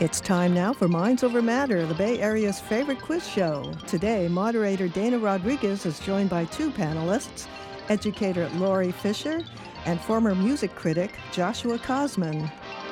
It's time now for Minds Over Matter, the Bay Area's favorite quiz show. Today, moderator Dana Rodriguez is joined by two panelists, educator Lori Fisher and former music critic Joshua Cosman.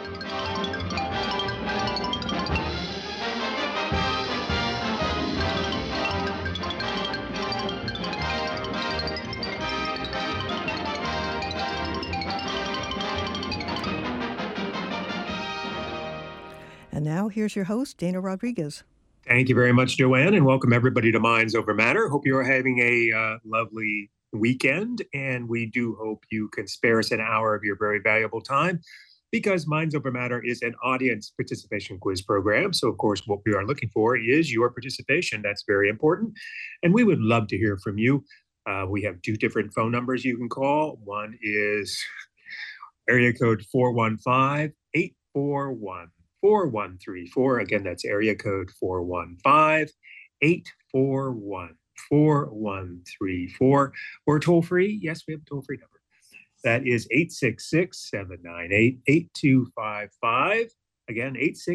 And now, here's your host, Dana Rodriguez. Thank you very much, Joanne, and welcome everybody to Minds Over Matter. Hope you're having a lovely weekend, and we do hope you can spare us an hour of your very valuable time, because Minds Over Matter is an audience participation quiz program. So, of course, what we are looking for is your participation. That's very important, and we would love to hear from you. We have two different phone numbers you can call. One is area code 415-841-4134. Again, that's area code 415-841-4134. Or toll free. Yes, we have a toll free number. That is 866-798-8255. Again,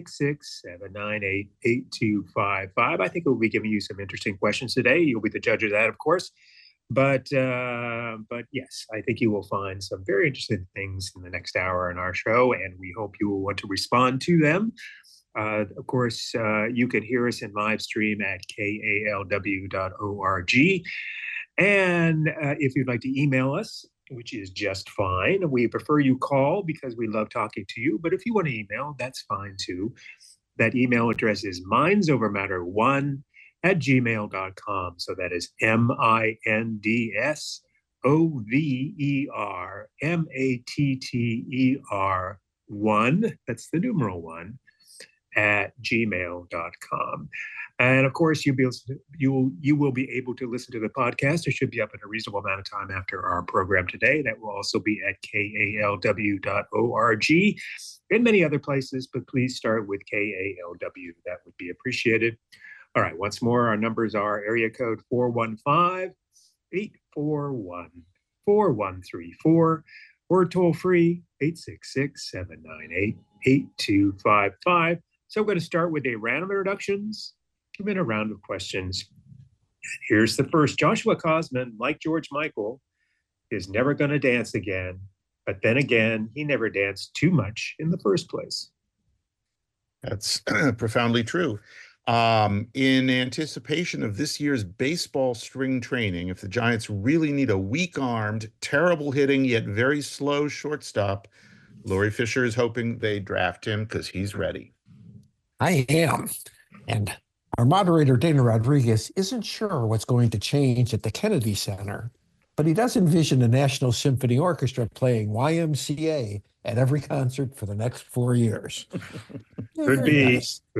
866-798-8255. I think we'll be giving you some interesting questions today. You'll be the judge of that, of course. But yes, I think you will find some very interesting things in the next hour in our show, and we hope you will want to respond to them. Of course, you can hear us in live stream at kalw.org. And if you'd like to email us, which is just fine, we prefer you call because we love talking to you. But if you want to email, that's fine too. That email address is mindsOvermatter1@gmail.com. So that is MINDSOVERMATTER1. That's the numeral 1 at gmail.com. And of course, you will be able to listen to the podcast. It should be up in a reasonable amount of time after our program today. That will also be at kalw.org and many other places, but please start with KALW. That would be appreciated. All right, once more, our numbers are area code 415-841-4134 or toll free 866-798-8255. So I'm going to start with a random introductions and then a round of questions. And here's the first. Joshua Cosman, like George Michael, is never going to dance again. But then again, he never danced too much in the first place. That's profoundly true. In anticipation of this year's baseball spring training, if the Giants really need a weak-armed, terrible hitting, yet very slow shortstop, Lori Fisher is hoping they draft him because he's ready. I am. And our moderator, Dana Rodriguez, isn't sure what's going to change at the Kennedy Center, but he does envision the National Symphony Orchestra playing YMCA at every concert for the next 4 years. Could be.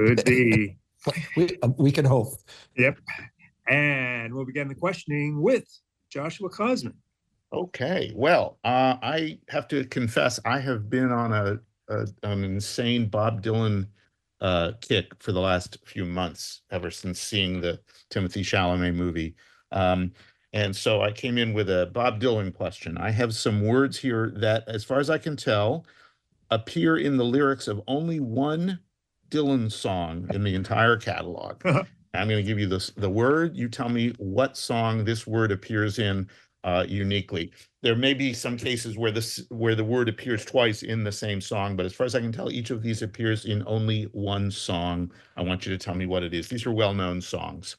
We can hope. Yep. And we'll begin the questioning with Joshua Cosman. Okay. Well, I have to confess, I have been on an insane Bob Dylan kick for the last few months, ever since seeing the Timothée Chalamet movie. And so I came in with a Bob Dylan question. I have some words here that, as far as I can tell, appear in the lyrics of only one Dylan song in the entire catalog. I'm going to give you the word. You tell me what song this word appears in uniquely. There may be some cases where the word appears twice in the same song, but as far as I can tell, each of these appears in only one song. I want you to tell me what it is. These are well-known songs.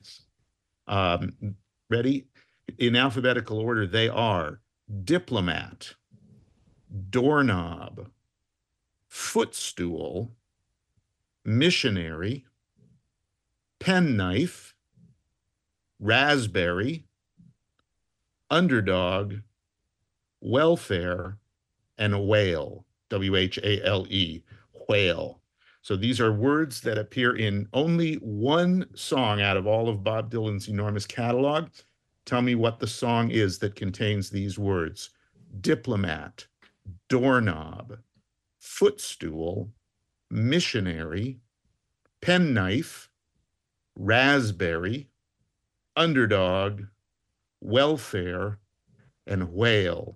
Ready? In alphabetical order, they are Diplomat, Doorknob, Footstool, Missionary, Penknife, Raspberry, Underdog, Welfare, and Whale, W-H-A-L-E, whale. So these are words that appear in only one song out of all of Bob Dylan's enormous catalog. Tell me what the song is that contains these words. Diplomat, Doorknob, Footstool, Missionary, Penknife, Raspberry, Underdog, Welfare, and Whale.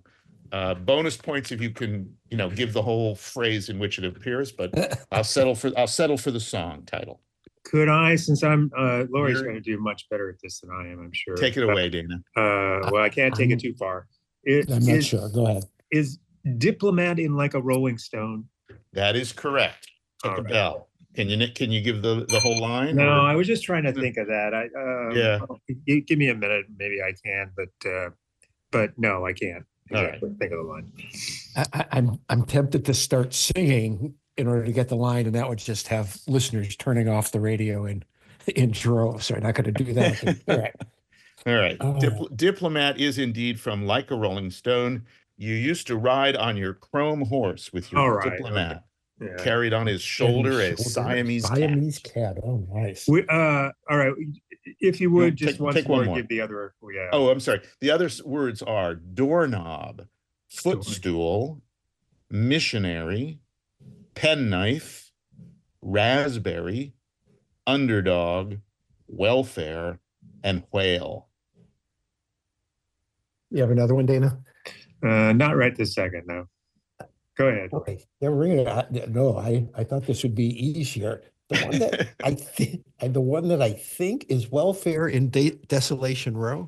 Bonus points if you can, give the whole phrase in which it appears, but I'll settle for the song title. Could I, since Lori's You're- going to do much better at this than I am, I'm sure. Take it away, Dana. Well, I can't take it too far. I'm not sure. Go ahead. Is Diplomat in Like a Rolling Stone? That is correct. Take All a right. bell. Can you give the whole line? No, or- I was just trying to think of that. Yeah. Give me a minute, maybe I can, but no, I can't. All right. Exactly. Think of the line. I'm tempted to start singing in order to get the line, and that would just have listeners turning off the radio in droves. So I'm not going to do that. All right. All right. Oh. Diplomat is indeed from Like a Rolling Stone. You used to ride on your chrome horse with your All right, diplomat. Yeah. Carried on his shoulder a Siamese cat. Oh, nice. All right. If you would, just once take more, one more. give the other. Yeah. Oh, I'm sorry. The other words are doorknob, footstool, missionary, penknife, raspberry, underdog, welfare, and whale. You have another one, Dana? Not right this second, no. Go ahead. Okay. No, I thought this would be easier. The one that I think is welfare in Desolation Row.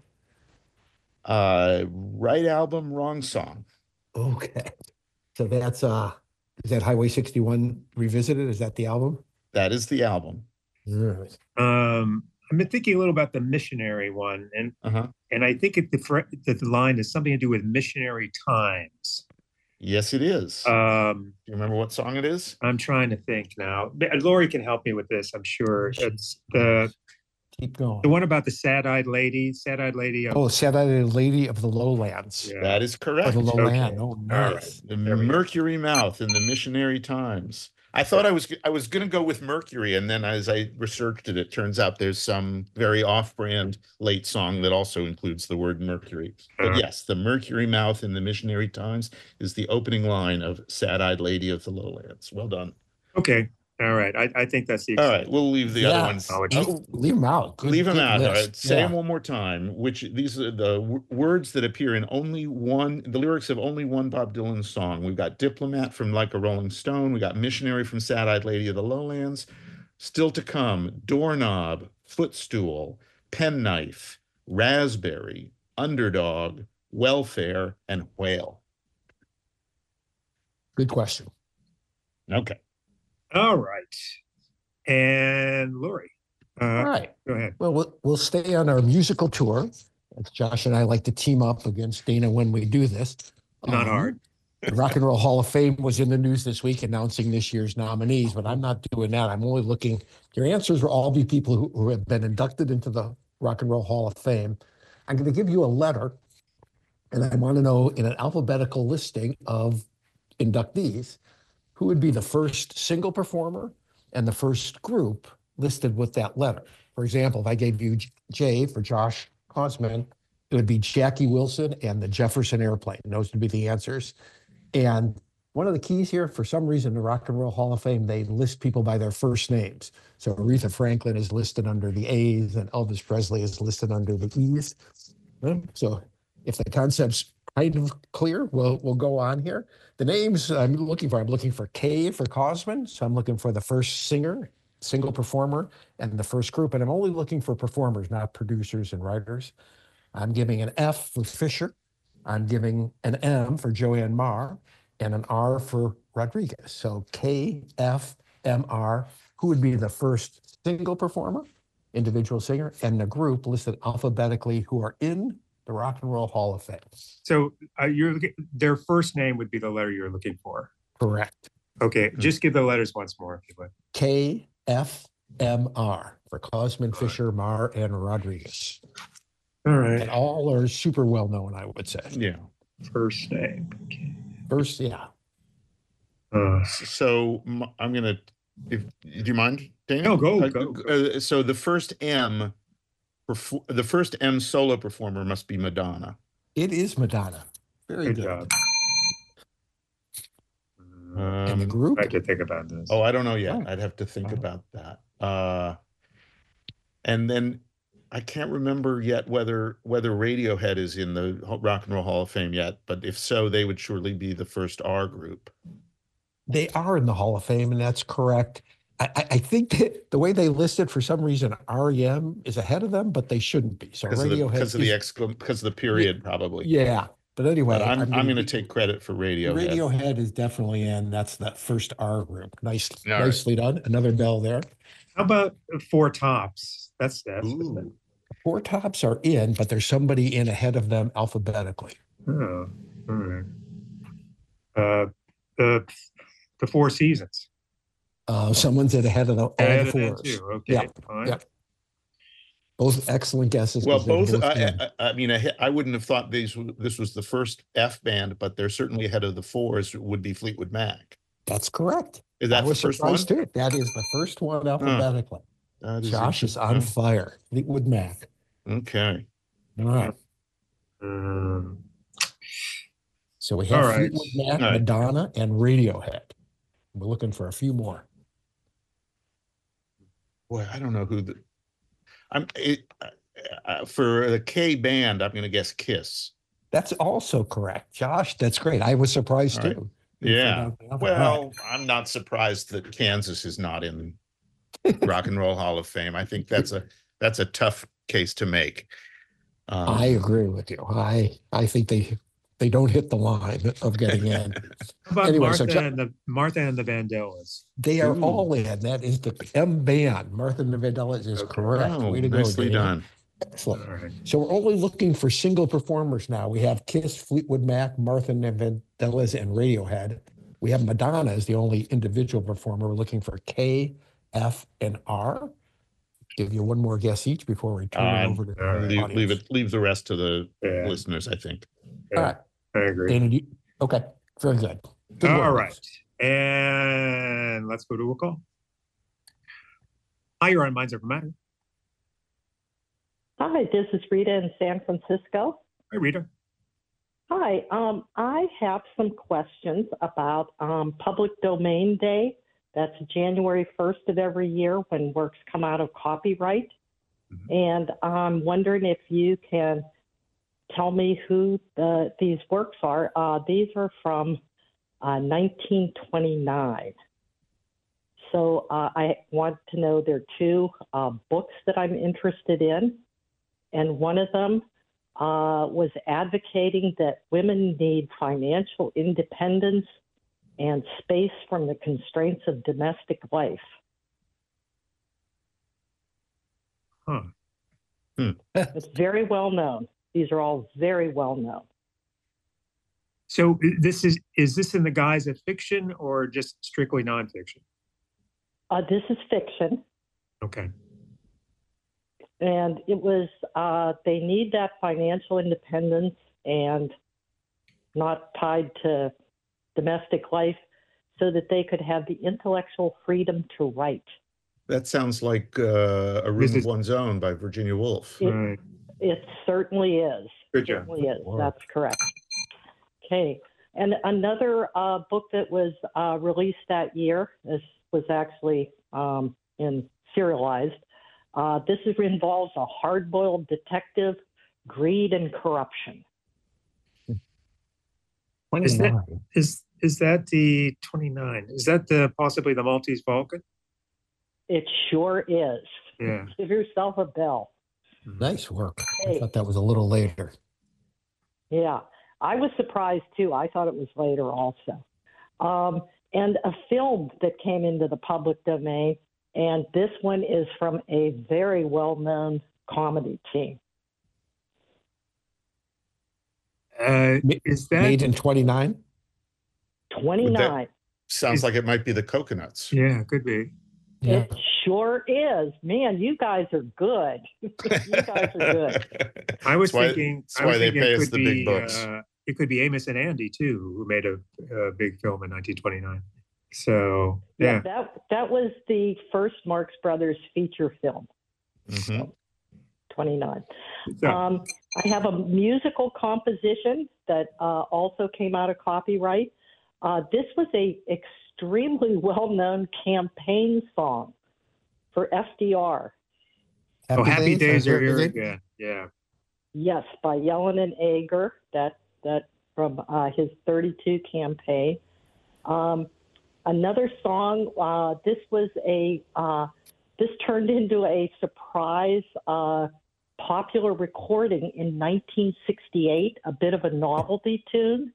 Right album, wrong song. Okay. So that's is that Highway 61 Revisited? Is that the album? That is the album. Yes. I've been thinking a little about the missionary one, and I think that the line has something to do with missionary times. Yes, it is. Do you remember what song it is? I'm trying to think now. Lori can help me with this, I'm sure. It's Keep going. the one about the sad-eyed lady. Sad-Eyed Lady of the Lowlands. Yeah. That is correct. Or the Lowland. Okay. Oh, All nice. The There we go. Mercury Mouth in the Missionary Times. I thought I was going to go with Mercury, and then as I researched it, it turns out there's some very off-brand late song that also includes the word Mercury. But yes, the Mercury Mouth in the Missionary Times is the opening line of Sad-Eyed Lady of the Lowlands. Well done. Okay. All right. I think that's the. All right, we'll leave the other ones. Leave them out. Leave them out. All list. right. Say Yeah. them one more time. These are the words that appear in the lyrics of only one Bob Dylan song. We've got Diplomat from Like a Rolling Stone. We got Missionary from Sad-Eyed Lady of the Lowlands. Still to come, doorknob, footstool, penknife, raspberry, underdog, welfare, and whale. Good question. Okay. All right. And Lori, All right. go ahead. Well, we'll stay on our musical tour. As Josh and I like to team up against Dana when we do this. Not hard. The Rock and Roll Hall of Fame was in the news this week announcing this year's nominees, but I'm not doing that. I'm only looking. Your answers will all be people who have been inducted into the Rock and Roll Hall of Fame. I'm going to give you a letter, and I want to know in an alphabetical listing of inductees, who would be the first single performer and the first group listed with that letter. For example, if I gave you J for Josh Kosman, it would be Jackie Wilson and the Jefferson Airplane. Those would be the answers. And one of the keys here, for some reason, the Rock and Roll Hall of Fame, they list people by their first names. So Aretha Franklin is listed under the A's and Elvis Presley is listed under the E's. So if the concept's kind of clear, we'll go on here. The names I'm looking for K for Kosman. So I'm looking for the first singer, single performer, and the first group. And I'm only looking for performers, not producers and writers. I'm giving an F for Fisher. I'm giving an M for Joanne Marr and an R for Rodriguez. So K, F, M, R. Who would be the first single performer, individual singer, and the group listed alphabetically who are in the Rock and Roll Hall of Fame. So their first name would be the letter you're looking for. Correct. Okay. Just give the letters once more, if you would. K, F, M, R for Kosman, Fisher, Marr, and Rodriguez. All right. And all are super well known, I would say. Yeah. First name. Okay. First, yeah. So I'm gonna. Do you mind, Dana? No, go. So the first M solo performer must be Madonna. It is Madonna. Very Good good. job. And the group? I could think about this. Oh, I don't know yet. Oh. I'd have to think about that. And then I can't remember yet whether Radiohead is in the Rock and Roll Hall of Fame yet, but if so, they would surely be the first R group. They are in the Hall of Fame, and that's correct. I think that the way they listed, for some reason, REM is ahead of them, but they shouldn't be. So Radiohead because of the period, probably. Yeah. But anyway, but I'm going to take credit for Radiohead. Radiohead is definitely in. That's that first R group. Nicely right. done. Another bell there. How about Four Tops? That's isn't it? Four Tops are in, but there's somebody in ahead of them alphabetically. Oh, all right. The Four Seasons. Someone's in ahead of all the fours. Too. Okay. Yeah. Fine. Yeah. Both excellent guesses. Well, both. I mean, I wouldn't have thought this was the first F band, but they're certainly ahead of the fours. Would be Fleetwood Mac. That's correct. Is that the first one? Too. That is the first one alphabetically. Josh is on fire. Fleetwood Mac. Okay. All right. So we have Fleetwood Mac, Madonna, and Radiohead. We're looking for a few more. Boy, I don't know who for the K band, I'm going to guess Kiss. That's also correct, Josh. That's great. I was surprised too. Yeah. Well, I'm not surprised that Kansas is not in Rock and Roll Hall of Fame. I think that's a tough case to make. I agree with you. I think they don't hit the line of getting in. How about anyway, Martha and the Vandellas? They are all in. That is the M band. Martha and the Vandellas is correct. Oh, way to nicely go, done. Excellent. Right. So we're only looking for single performers now. We have Kiss, Fleetwood Mac, Martha and the Vandellas, and Radiohead. We have Madonna as the only individual performer. We're looking for K, F, and R. Give you one more guess each before we turn it over to the audience. Leave the rest to the listeners, I think. All right. I agree. Dana, okay. Very good. All right. And let's go to a call. Hi, you're on Minds Over Matter. Hi, this is Rita in San Francisco. Hi, Rita. Hi. I have some questions about Public Domain Day. That's January 1st of every year when works come out of copyright. Mm-hmm. And I'm wondering if you can tell me who these works are. These are from 1929. So I want to know there are two books that I'm interested in. And one of them was advocating that women need financial independence and space from the constraints of domestic life. It's very well known. These are all very well known. So is this in the guise of fiction or just strictly nonfiction? This is fiction. Okay. And it was, they need that financial independence and not tied to domestic life so that they could have the intellectual freedom to write. That sounds like A Room of One's Own by Virginia Woolf. It certainly is. Good job. It certainly is. That's correct. Okay. And another book that was released that year, this was actually serialized. This involves a hard-boiled detective, greed, and corruption. Is that the 29? Is that possibly the Maltese Falcon? It sure is. Yeah. Give yourself a bell. Nice work. I thought that was a little later. Yeah. I was surprised, too. I thought it was later also. And a film that came into the public domain, and this one is from a very well-known comedy team. Is that made in 29? 29. Sounds like it might be the Coconuts. Yeah, it could be. Yeah. It sure is. Man, you guys are good. You guys are good. I was thinking. That's why they pay us the big bucks. It could be Amos and Andy too, who made a big film in 1929. So yeah, that was the first Marx Brothers feature film. Mm-hmm. 29. So, I have a musical composition that also came out of copyright. This was a extremely well-known campaign song for FDR. Happy Days are here Days? again. Yeah. Yes, by Yellen and Ager, that from his 32 campaign. Another song, this turned into a surprise popular recording in 1968, a bit of a novelty tune.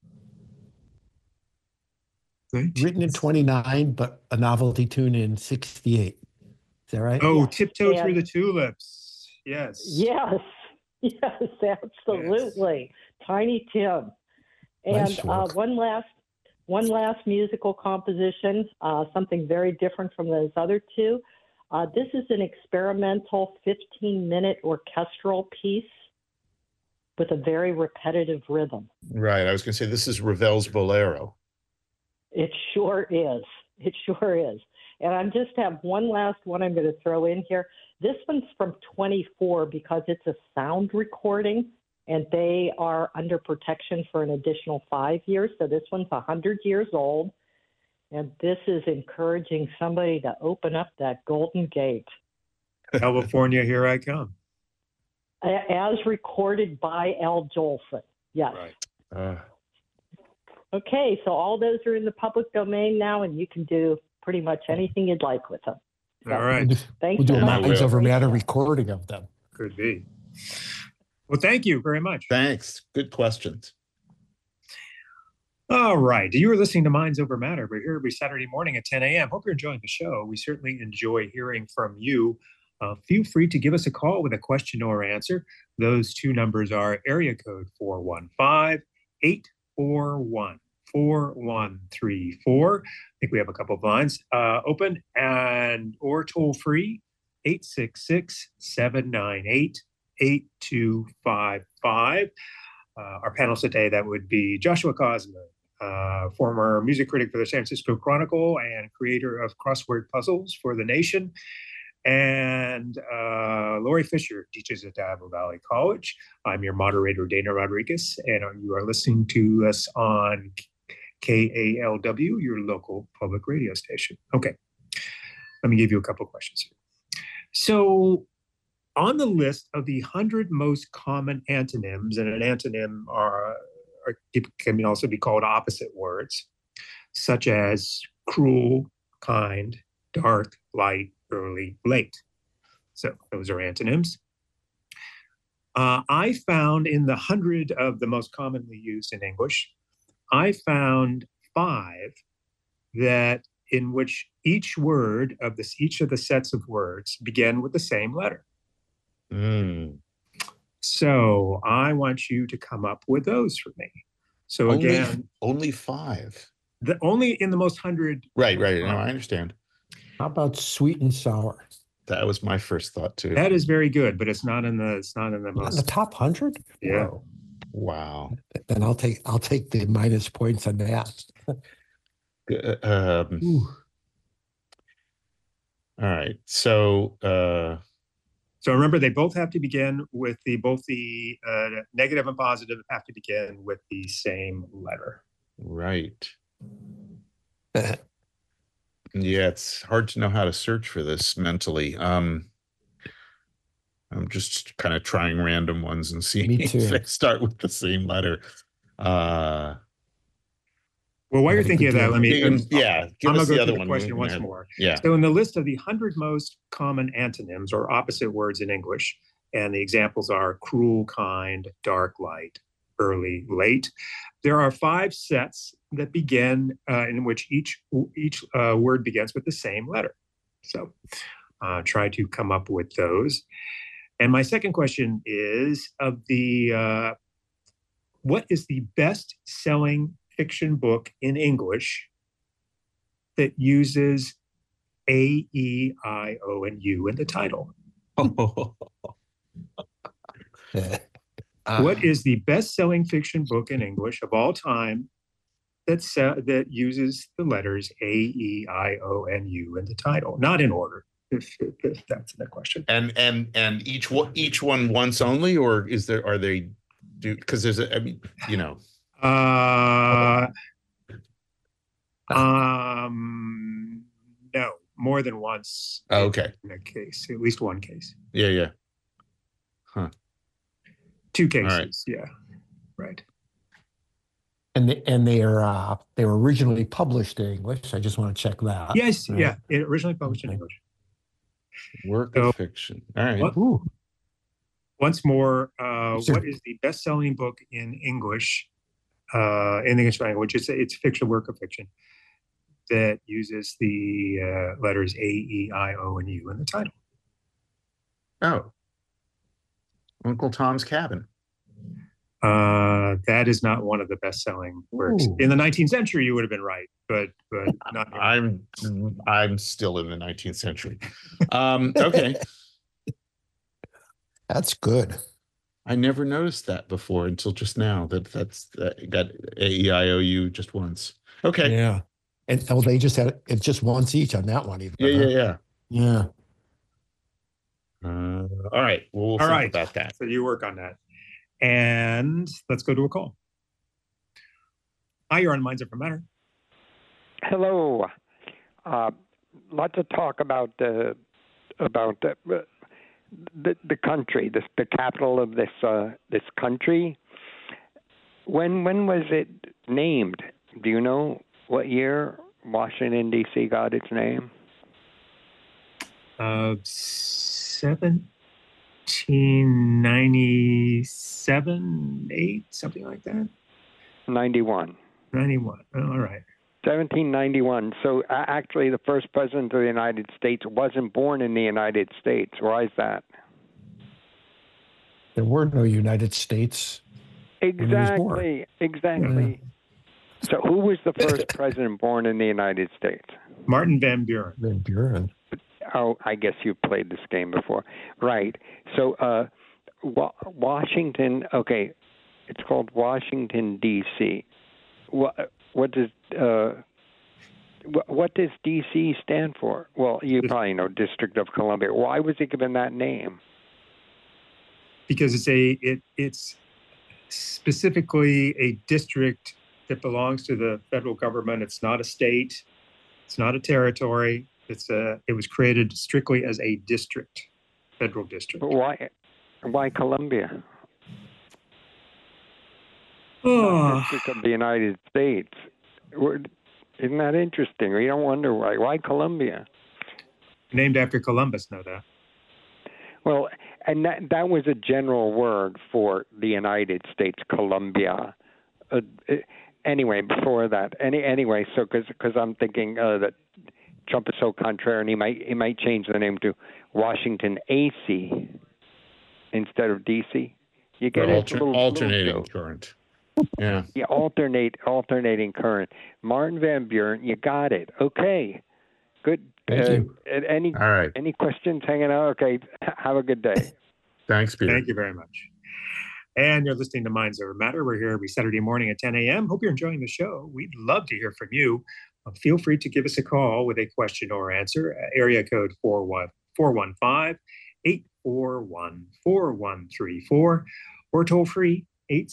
Written in 29, but a novelty tune in 68. Is that right? Oh, Yeah. Tiptoe Through the Tulips. Yes. Yes, yes, absolutely. Tiny Tim. And Nice work. one last musical composition, something very different from those other two. This is an experimental 15-minute orchestral piece with a very repetitive rhythm. Right. I was going to say this is Ravel's Bolero. It sure is. It sure is. And I just have one last one I'm going to throw in here. This one's from 24 because it's a sound recording, and they are under protection for an additional 5 years. So this one's 100 years old. And this is encouraging somebody to open up that Golden Gate. California, Here I Come. As recorded by Al Jolson. Yes. Right. Okay, so all those are in the public domain now, and you can do pretty much anything you'd like with them. So, All right. Thanks We'll do so a much. Minds Over Matter recording of them. Could be. Well, thank you very much. Thanks. Good questions. All right. You are listening to Minds Over Matter. We're here every Saturday morning at 10 a.m. Hope you're enjoying the show. We certainly enjoy hearing from you. Feel free to give us a call with a question or answer. Those two numbers are area code 415-841-4134. I think we have a couple of lines open, and or toll free 866-798-8255. Our panelists today, that would be Joshua Cosman, former music critic for the San Francisco Chronicle and creator of crossword puzzles for The Nation. And Lori Fisher teaches at Diablo Valley College. I'm your moderator, Dana Rodriguez, and you are listening to us on KALW, your local public radio station. Okay, let me give you a couple of questions here. So, on the list of the 100 most common antonyms, and an antonym can also be called opposite words, such as cruel, kind, dark, light, early, late. So those are antonyms. I found in the 100 of the most commonly used in English, I found 5 that in which each word of each of the sets of words begin with the same letter. So I want you to come up with those for me. So again, only 5. Only in the most 100. Right. No, I understand. How about sweet and sour? That was my first thought too. That is very good, but it's not in the most. Not in the top 100? Yeah. Whoa. Wow. Then I'll take the minus points on that. All right. So remember, they both have to begin with both the negative and positive have to begin with the same letter. Right. Yeah, it's hard to know how to search for this mentally. I'm just kind of trying random ones and seeing if they start with the same letter. Well, while you're thinking of that, let me. Give I'm us going to go the other through the one. question once more. Yeah. So, in the list of the 100 most common antonyms or opposite words in English, and the examples are cruel, kind, dark, light, early, late. There are 5 sets that begin in which each word begins with the same letter. So, try to come up with those. And my second question is what is the best-selling fiction book in English that uses A, E, I, O, and U in the title? What is the best-selling fiction book in English of all time that uses the letters A, E, I, O, and U in the title? Not in order, if that's the question. And each one once only, or are they do because there's No. more than once. Oh, okay. In a case, at least one case. Yeah. Huh. Two cases. Right. Yeah. Right. And they were originally published in English. I just want to check that. Yes. Right? Yeah. It originally published in English. Work of fiction. All right. Once more, what is the best-selling book in English, in the English language? It's a fiction, work of fiction that uses the letters A, E, I, O, and U in the title. Oh, Uncle Tom's Cabin. That is not one of the best-selling works. In the 19th century. You would have been right, but not. I'm still in the 19th century. Okay. That's good. I never noticed that before until just now. That's got A-E-I-O-U just once. Okay. Yeah. And they just had it just once each on that one. Even, Yeah. All right. We'll think about that. So you work on that. And let's go to a call. Hi, you're on Minds Over Matter. Hello. Lots of talk about the country, the capital of this country. When was it named? Do you know what year Washington D.C. got its name? 1797, 8, something like that. 91. 91. All right. 1791. So actually, the first president of the United States wasn't born in the United States. Why is that? There were no United States. Exactly. Yeah. So who was the first president born in the United States? Martin Van Buren. Van Buren. Oh, I guess you played this game before. Right. So Washington, okay, it's called Washington, D.C. What does D.C. stand for? Well, you probably know District of Columbia. Why was it given that name? Because it's specifically a district that belongs to the federal government. It's not a state. It's not a territory. It was created strictly as a district, federal district. But why Columbia? District of the United States. Isn't that interesting? You don't wonder why. Why Columbia? Named after Columbus, no doubt. Well, and that was a general word for the United States, Columbia. Anyway, before that, anyway, so because I'm thinking that Trump is so contrary, and he might change the name to Washington AC instead of DC. You get alternating current. Yeah. Yeah, alternating current. Martin Van Buren, you got it. Okay, good. Thank you. Any questions hanging out? Okay, have a good day. Thanks, Peter. Thank you very much. And you're listening to Minds Over Matter. We're here every Saturday morning at 10 a.m. Hope you're enjoying the show. We'd love to hear from you. Feel free to give us a call with a question or answer. Area code 415-841-4134 or toll free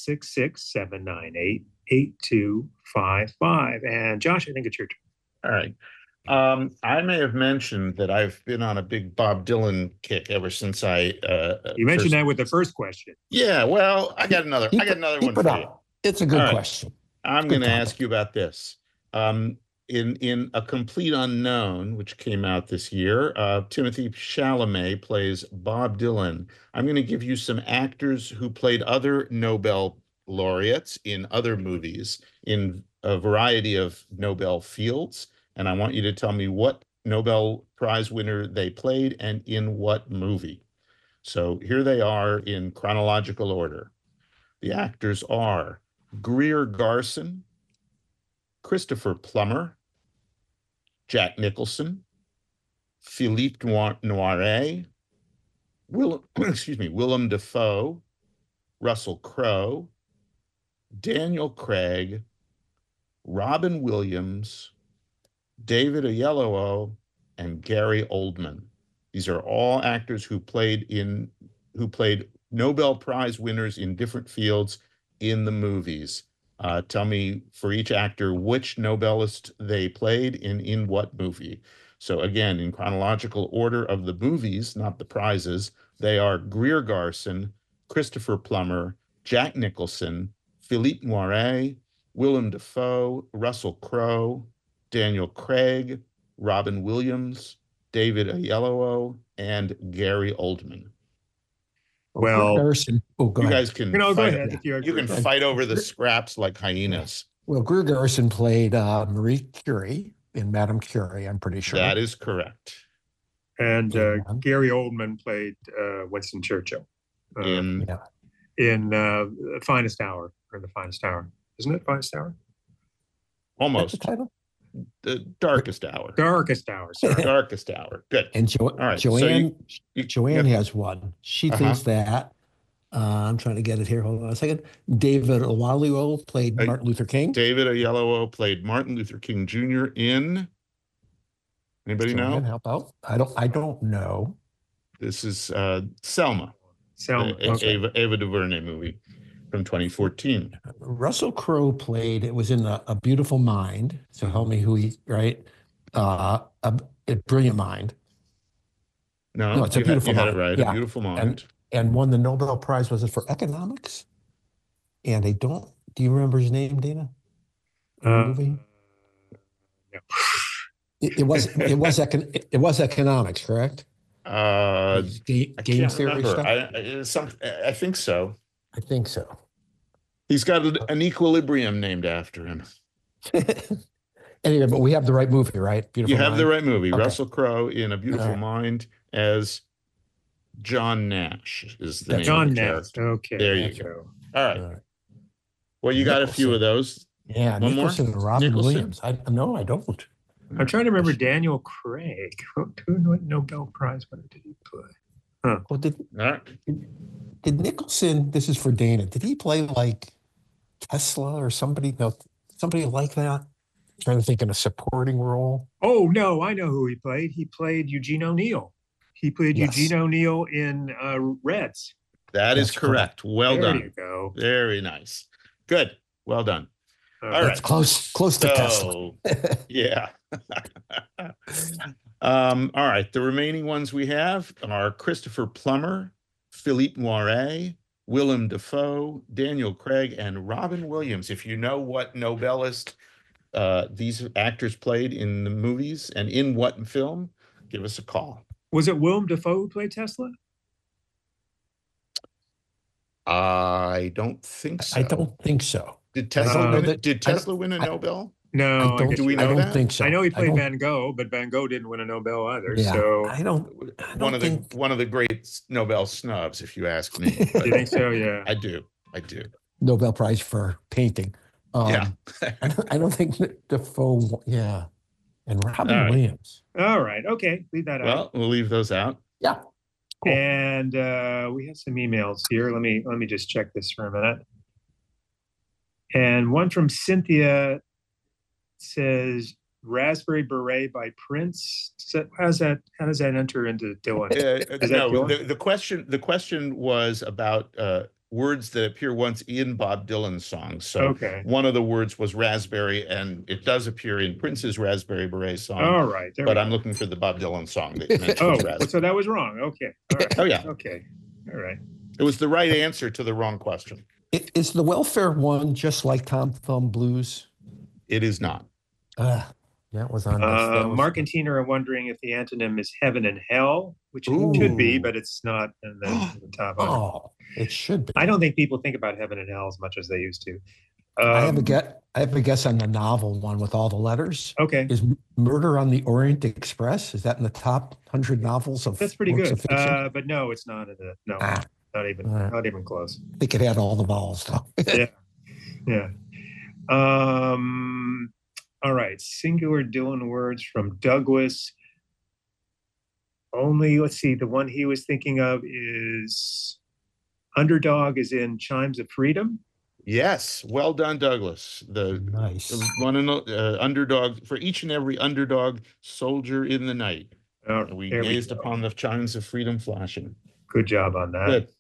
866-798-8255. And Josh, I think it's your turn. All right. I may have mentioned that I've been on a big Bob Dylan kick ever since I. You mentioned that with the first question. Yeah, well, I got another one for you. It's a good question. I'm going to ask you about this. In A Complete Unknown, which came out this year, Timothée Chalamet plays Bob Dylan. I'm going to give you some actors who played other Nobel laureates in other movies in a variety of Nobel fields. And I want you to tell me what Nobel Prize winner they played and in what movie. So here they are in chronological order. The actors are Greer Garson, Christopher Plummer, Jack Nicholson, Philippe Noiret, Willem Dafoe, Russell Crowe, Daniel Craig, Robin Williams, David Oyelowo, and Gary Oldman. These are all actors who played Nobel Prize winners in different fields in the movies. Tell me for each actor which Nobelist they played in what movie. So again, in chronological order of the movies, not the prizes, they are Greer Garson, Christopher Plummer, Jack Nicholson, Philippe Noiret, Willem Dafoe, Russell Crowe, Daniel Craig, Robin Williams, David Oyelowo, and Gary Oldman. Well, Garrison. Oh, go You ahead. guys can go fight, ahead if you're you can fight over the scraps like hyenas. Well, Greer Garrison played Marie Curie in Madame Curie, I'm pretty sure. That is correct. And Yeah. Gary Oldman played Winston Churchill In Finest Hour, or The Finest Hour. Isn't it Finest Hour? almost That's the title? the darkest hour. Darkest Hour, sorry. Darkest hour. Good. And right, so Joanne has one. She thinks that, I'm trying to get it here. Hold on a second. David Oyelowo played Martin Luther King. David Oyelowo played Martin Luther King Jr. in. Anybody Joanne, know? help out. I don't know. This is Selma. Selma. The Ava DuVernay movie from 2014. Russell Crowe played, it was in A Beautiful Mind. So help me who he, right? A Brilliant Mind. No, It's A Beautiful you had Mind. it right. Yeah. A Beautiful Mind. And won the Nobel Prize, was it for economics? And do you remember his name, Dana? In the movie? No. It was economics, correct? Game Can't theory remember. stuff? I think so. I think so. He's got an equilibrium named after him. Anyway, but we have the right movie, right? Beautiful You have Mind. the right movie. Okay. Russell Crowe in A Beautiful right. Mind as John Nash is the name John of the Nash. character. Okay. There you go. All right. All right. Well, you got a few of those. Yeah, One more? Nicholson and Robin Nicholson? Williams. No, I don't. I'm trying to remember Daniel Craig. What Nobel Prize winner did he play? Well, All right. did Nicholson? This is for Dana. Did he play like Tesla or somebody? No, somebody like that. I'm trying to think in a supporting role. Oh, no, I know who he played. He played Eugene O'Neill. He played Yes. Eugene O'Neill in Reds. That is That's correct. Well there done. you go. Very nice. Good. Well done. All right. That's close to Tesla. So, yeah. All right. The remaining ones we have are Christopher Plummer, Philippe Noiret, Willem Dafoe, Daniel Craig, and Robin Williams. If you know what Nobelist these actors played in the movies and in what film, give us a call. Was it Willem Dafoe who played Tesla? I don't think so. I don't think so. Did I don't Tesla know win? that- Did I don't- Tesla win a Nobel? No, I don't, do we I know don't that? think so. I know he played don't- Van Gogh, but Van Gogh didn't win a Nobel either. Yeah, So I don't think One of the great Nobel snubs, if you ask me. But you think so? Yeah. I do. Nobel Prize for painting. Yeah. I don't think Defoe. Yeah, and Robin All right. Williams. All right. Okay. Leave that out. Well, we'll leave those out. Yeah. Cool. And we have some emails here. Let me just check this for a minute. And one from Cynthia says Raspberry Beret by Prince. So how does that enter into Dylan? Is that No, Dylan? the question was about words that appear once in Bob Dylan's songs. So Okay. one of the words was raspberry, and it does appear in Prince's Raspberry Beret song. All right. There But we I'm go. looking for the Bob Dylan song that mentions Oh, raspberry. so that was wrong. Okay. All right. Oh, yeah. Okay. All right. It was the right answer to the wrong question. Is the welfare one just like Tom Thumb Blues? It is not. That was on. that was- Mark and Tina are wondering if the antonym is heaven and hell, which it Ooh. could be, but it's not in the top. Oh, it should be. I don't think people think about heaven and hell as much as they used to. I have a guess on the novel one with all the letters. Okay, Is Murder on the Orient Express? Is that in the top 100 novels of? that's pretty works good. of fiction? But no, it's not in the no, Ah. not even All right. not even close. I think it had all the vowels though. Yeah. All right. Singular Dylan words from Douglas. Only, let's see, the one he was thinking of is underdog is in Chimes of Freedom. Yes. Well done, Douglas. The Nice. one underdog for each and every underdog soldier in the night. Oh, We there we gazed go. upon the chimes of freedom flashing. Good job on that. Good.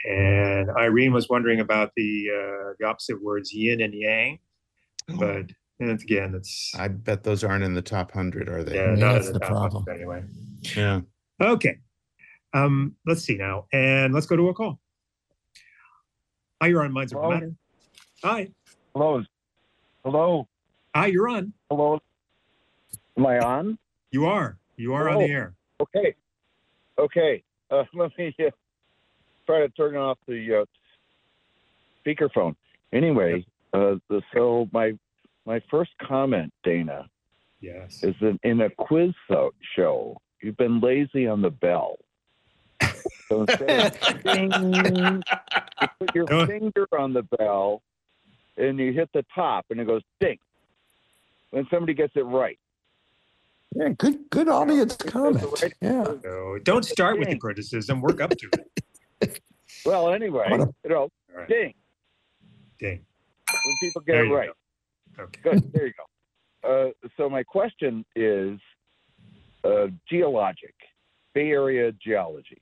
And Irene was wondering about the opposite words yin and yang, but And again, it's I bet those aren't in the top 100, are they? yeah, Yeah, not that's in the top problem. 100 anyway. Yeah. Okay. Let's see now, and let's go to a call. Hi, you're on Minds Over Hello? Matter. Hi. Hello. Hello. Hi, you're on. Hello. Am I on? You are. You are on Hello. the air. Okay. Okay. Let me try to turn off the speakerphone. Anyway, so my first comment, Dana, Yes. is that in a quiz show, you've been lazy on the bell. So instead of ding, you put your Oh. finger on the bell and you hit the top and it goes ding. When somebody gets it right. Yeah, good audience It says comment. the right Yeah. word. So don't start with the Ding. criticism. Work up to it. Well, anyway, What a- All right. ding. Ding. When people get There it you right. go. Okay. Good. There you go. So my question is geologic, Bay Area geology.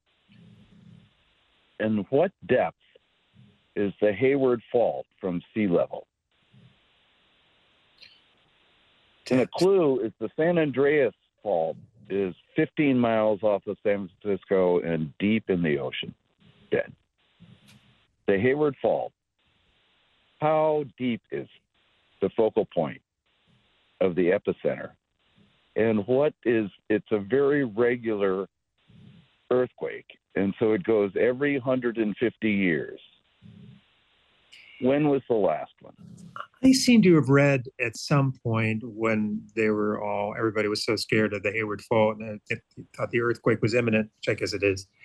And what depth is the Hayward Fault from sea level? And a clue is the San Andreas Fault is 15 miles off of San Francisco and deep in the ocean. Dead. The Hayward Fault, how deep is the focal point of the epicenter? And it's a very regular earthquake. And so it goes every 150 years. When was the last one? I seem to have read at some point when everybody was so scared of the Hayward Fault and thought the earthquake was imminent, which I guess it is.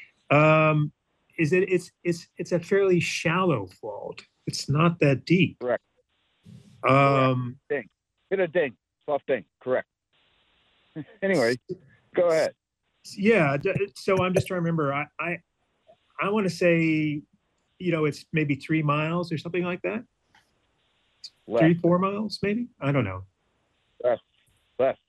It's a fairly shallow fault. It's not that deep. Correct. Ding. Hit a ding. Soft ding. Correct. Anyway, go ahead. Yeah. So I'm just trying to remember. I want to say, it's maybe 3 miles or something like that. Left. 3-4 miles, maybe. I don't know. Left.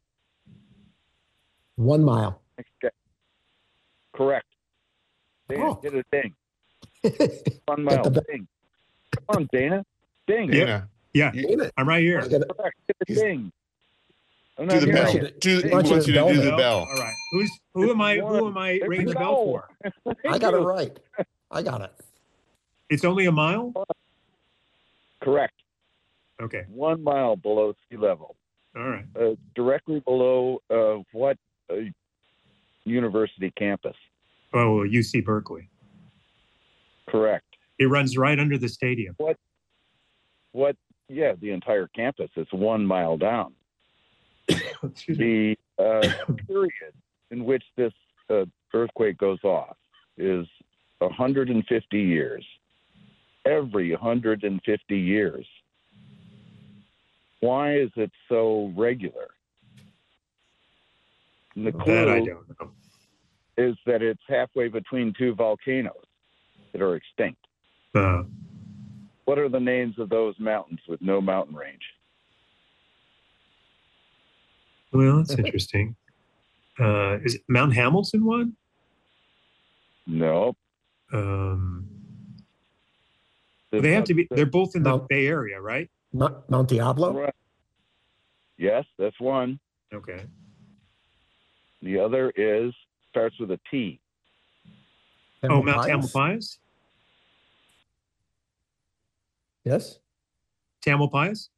1 mile. Okay. Correct. Dana, Oh. hit a ding. 1 mile. the- Ding. Come on, Dana. Ding. Dana, Yeah, you- I'm right here. I gotta- Correct. Hit a He's- ding. I'm do not the hearing bell. you. He want you wants to you to bell do me. the bell. All right. Who am I There ringing we the bell go. for? I got it right. I got it. It's only a mile? Correct. Okay. 1 mile below sea level. All right. Directly below what university campus? Oh, UC Berkeley. Correct. It runs right under the stadium. What? Yeah, the entire campus. It's 1 mile down. Excuse me. The period in which this earthquake goes off is 150 years. Every 150 years. Why is it so regular? And the That I clue don't know. is that it's halfway between two volcanoes that are extinct. What are the names of those mountains with no mountain range? Well, that's interesting. Is it Mount Hamilton one? No. They have to be. They're both in the Mount- Bay Area, right? Mount Diablo? Yes, that's one. Okay. The other starts with a T. Oh, Mount Tamalpais? Yes. Tamalpais?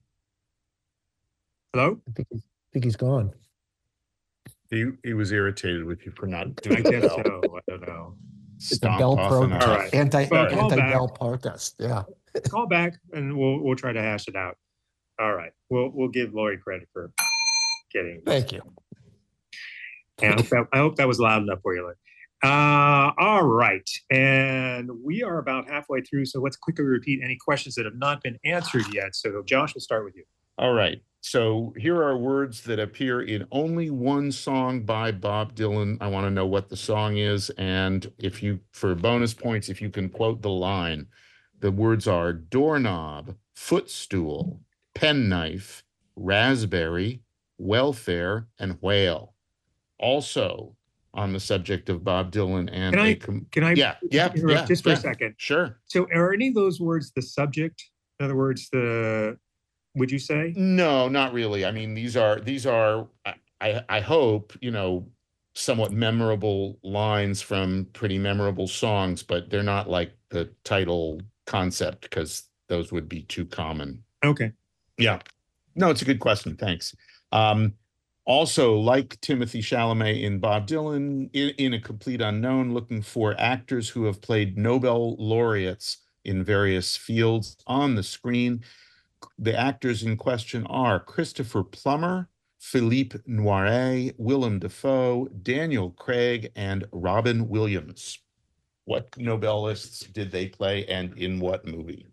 Hello? I think he's gone. He was irritated with you for not I doing the guess bell. so. I don't know. It's a Stomp bell off protest. and All off. right. Anti Well, call back. bell protest. Yeah. Call back and we'll try to hash it out. All right. We'll give Lori credit for getting. Thank you. And I hope that was loud enough for you, Lori. All right. And we are about halfway through. So let's quickly repeat any questions that have not been answered yet. So Josh, we'll start with you. All right. So here are words that appear in only one song by Bob Dylan. I want to know what the song is. And for bonus points, if you can quote the line, the words are doorknob, footstool, penknife, raspberry, welfare, and whale. Also on the subject of Bob Dylan and Can I interrupt just for a second? Sure. So are any of those words the subject? In other words, the would you say? No, not really. I mean, these are I hope, somewhat memorable lines from pretty memorable songs, but they're not like the title concept because those would be too common. Okay. Yeah. No, it's a good question. Thanks. Also, like Timothy Chalamet in Bob Dylan, in A Complete Unknown, looking for actors who have played Nobel laureates in various fields on the screen. The actors in question are Christopher Plummer, Philippe Noiret, Willem Dafoe, Daniel Craig, and Robin Williams. What Nobelists did they play and in what movie?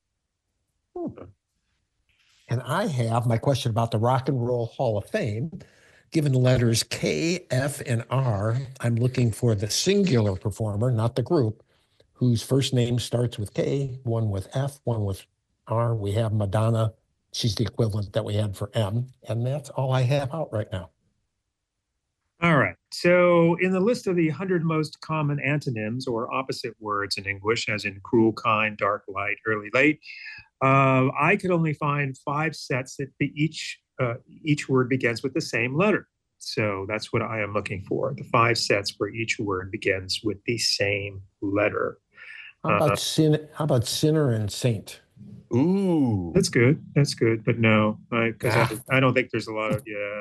And I have my question about the Rock and Roll Hall of Fame. Given the letters K, F, and R, I'm looking for the singular performer, not the group, whose first name starts with K, one with F, one with R. We have Madonna. She's the equivalent that we had for M. And that's all I have out right now. All right. So in the list of the 100 most common antonyms or opposite words in English, as in cruel, kind, dark, light, early, late, I could only find 5 sets that each word begins with the same letter. So that's what I am looking for, the 5 sets where each word begins with the same letter. How about sinner and saint? Ooh. That's good. That's good. But no, because I don't think there's a lot of,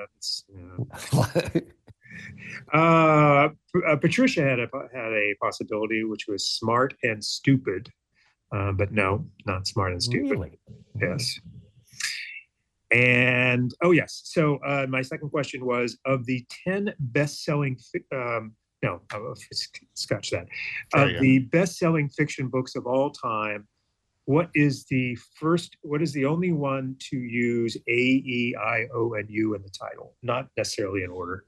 Patricia had a possibility, which was smart and stupid. But no, not smart and stupid. Really? Yes. And yes. So my second question was, of the 10 best-selling scratch that. Of the best-selling fiction books of all time, what is the only one to use A, E, I, O, and U in the title? Not necessarily in order.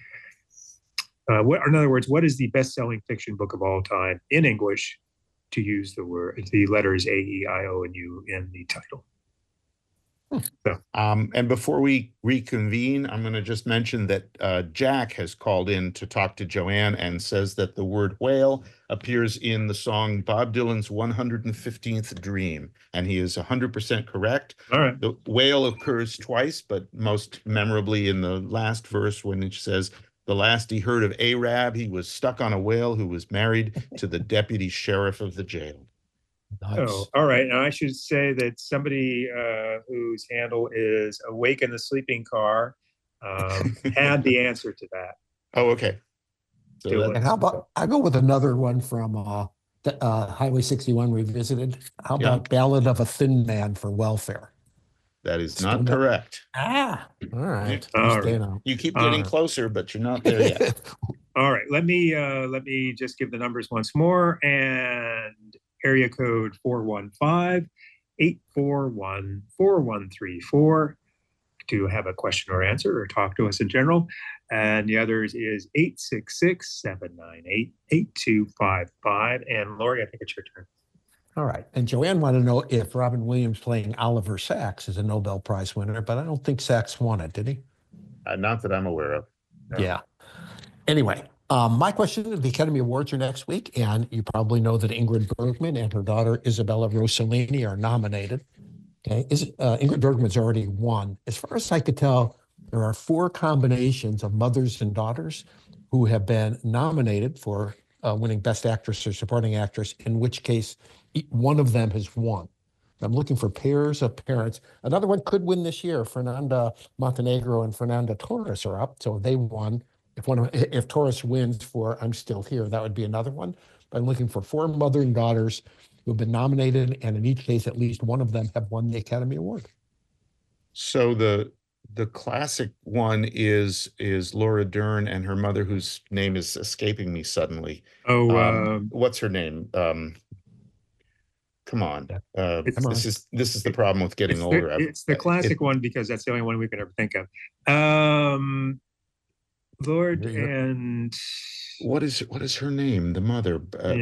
In other words, what is the best-selling fiction book of all time in English to use the letters A, E, I, O, and U in the title? So. And before we reconvene, I'm going to just mention that Jack has called in to talk to Joanne and says that the word whale appears in the song Bob Dylan's 115th Dream, and he is 100% correct. All right. The whale occurs twice, but most memorably in the last verse when it says, the last he heard of Arab, he was stuck on a whale who was married to the deputy sheriff of the jail. Nice. Oh, all right. Now I should say that somebody whose handle is Awake in the Sleeping Car had the answer to that. Oh, okay. So and how about, I go with another one from Highway 61 Revisited. How about Ballad of a Thin Man for Welfare? That is not correct. All right. You keep getting closer, but you're not there yet. All right. Let me just give the numbers once more. And area code 415-841-4134 to have a question or answer or talk to us in general. And the others is 866-798-8255. And Lori, I think it's your turn. All right. And Joanne wanted to know if Robin Williams playing Oliver Sacks is a Nobel Prize winner, but I don't think Sacks won it, did he? Not that I'm aware of. No. Yeah. Anyway, my question is, the Academy Awards are next week, and you probably know that Ingrid Bergman and her daughter Isabella Rossellini are nominated. Okay. Ingrid Bergman's already won. As far as I could tell, there are 4 combinations of mothers and daughters who have been nominated for winning Best Actress or Supporting Actress, in which case one of them has won. I'm looking for pairs of parents. Another one could win this year. Fernanda Montenegro and Fernanda Torres are up, so they won. If Torres wins for I'm Still Here, that would be another one. But I'm looking for 4 mother and daughters who have been nominated, and in each case, at least one of them have won the Academy Award. So the classic one is Laura Dern and her mother, whose name is escaping me suddenly. What's her name? Come on. This is the problem with getting older. It's the classic one because that's the only one we can ever think of. Lord and what is her name? The mother.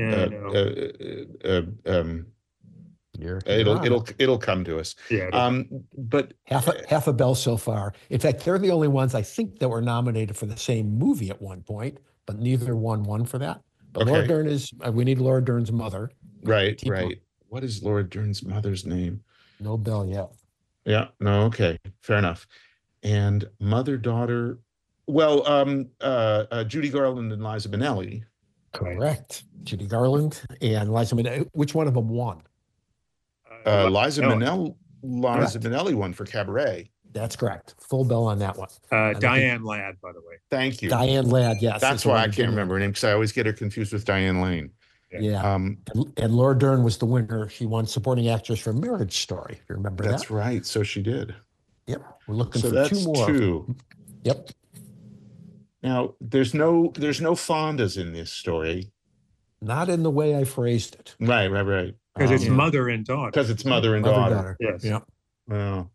It'll come to us. Yeah. But half a bell so far. In fact, they're the only ones I think that were nominated for the same movie at one point, but neither one for that. But okay. Laura Dern we need Laura Dern's mother. Right. What is Laura Dern's mother's name? No bell yet. Yeah. No. Okay. Fair enough. And mother daughter. Well, Judy Garland and Liza Minnelli. Correct. Judy Garland and Liza Minnelli. Which one of them won? Liza Minnelli. Minnelli won for Cabaret. That's correct. Full bell on that one. Diane Ladd, by the way. Thank you. Diane Ladd, yes. That's why I can't remember her name, because I always get her confused with Diane Lane. Yeah. And Laura Dern was the winner. She won supporting actress for Marriage Story. You remember that? That's right. So she did. Yep. We're looking So for that's two more. two. Yep. Now there's no Fondas in this story. Not in the way I phrased it. Right. Because it's mother and daughter. Because it's mother and daughter. Yes. Yeah. Well.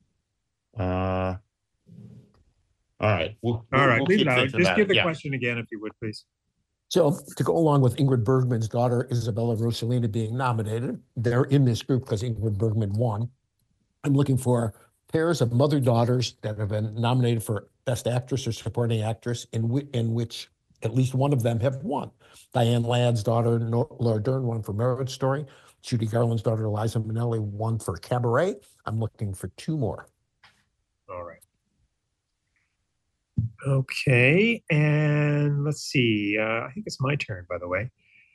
All right. We'll leave keep it out. thinking Just about give it. the Yeah. question again, if you would, please. So to go along with Ingrid Bergman's daughter, Isabella Rossellini, being nominated, they're in this group because Ingrid Bergman won. I'm looking for pairs of mother-daughters that have been nominated for Best Actress or Supporting Actress in which at least one of them have won. Diane Ladd's daughter, Laura Dern, won for Marriage Story. Judy Garland's daughter, Liza Minnelli, won for Cabaret. I'm looking for two more. All right. Okay, and let's see. I think it's my turn, by the way.